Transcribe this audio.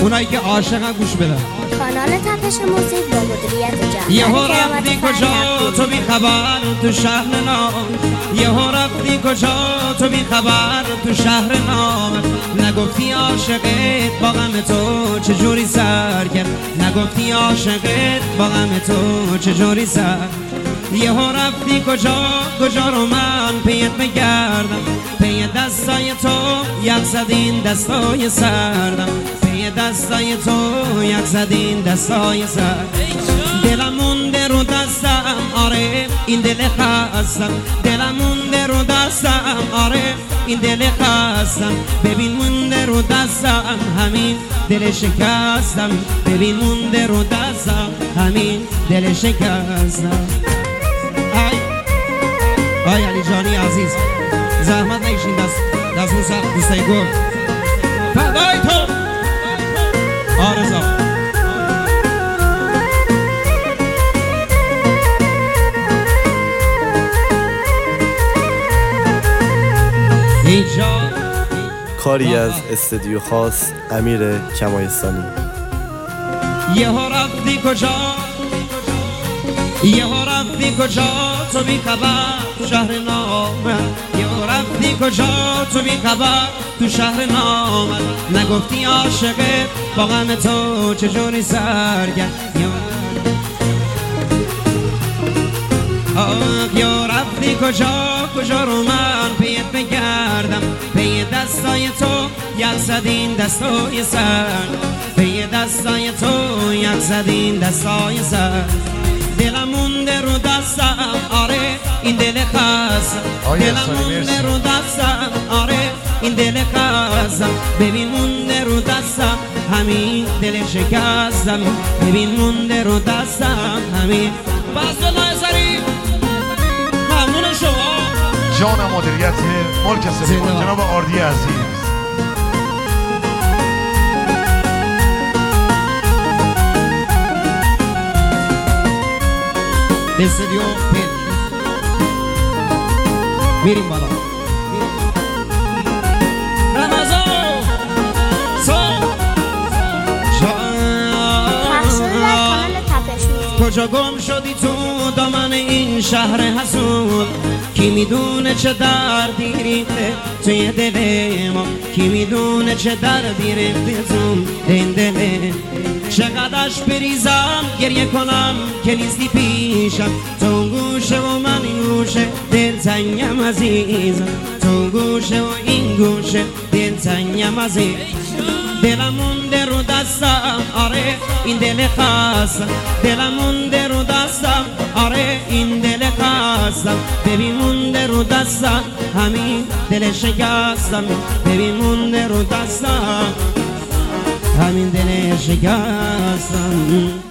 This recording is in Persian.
اونایی که عاشقن گوش بدن. کانال تپش موزیک با مدیریت جعفری یهو رفتی کجا تو بی خبر تو شهر نام، یهو رفتی کجا تو بی خبر تو شهر نام. نگفتی عاشقت با غم تو چجوری سر کرد، نگفتی عاشقت با غم تو چجوری سر. یهو رفتی کجا رو من پیت بگردم، پی دستای تو یک زدین دستای سردم، پی دستای تو یک زدین دستای سر. دلم مونده رو دستم آره این دل خستم، دلم مونده رو دستم آره این دل خستم. ببین مونده رو دستم همین دل شکستم، ببین مونده رو دستم همین دل شکستم. آی علی جانی عزیز زحمت نکشین دست اون سخت دوستای گل فدای تو آرزا. کاری از استودیو خاص امیر کمایستانی. یهو رفتی کجا، یهو رفتی کجا تو بی خبر تو شهر نام، یهو رفتی کجا تو بی خبر تو شهر نام. نگفتی عاشقت با غم تو چجوری سر کرد. یا رفتی کجا رو من پیت بگردم، پی دستای تو یک زدین دستای سر، پی دستای تو یک زدین دستای سر. دلم مونده رو دستم آره این دل خستم، دلم مونده رو دستم آره این دل خستم. ببین مونده رو دستم همین دل شکستم، ببین مونده رو دستم همین. بس الله سری ممنون شما. جان مدیریت ملک سپید جناب آردی عزیز. استودیو پل میریم بالا. رمضان کجا گم شدی تو دامن این شهر حسود، کی میدونه چه دردی ریخته توی دل ما، کی میدونه چه دردی ریخته تو این دل. چقدرش بریزم گریه کنم که نیستی پیشم، تو گوشه و من این گوشه دلتنگم عزیزم، تو گوشه و این گوشه دلتنگم عزیز. دلم مونده رو دستم آره این دل خستم، دلم مونده رو دستم آره این دل خستم. ببین مونده رو دستم همین دل شکستم، ببین مونده رو دستم همین دل شکستم.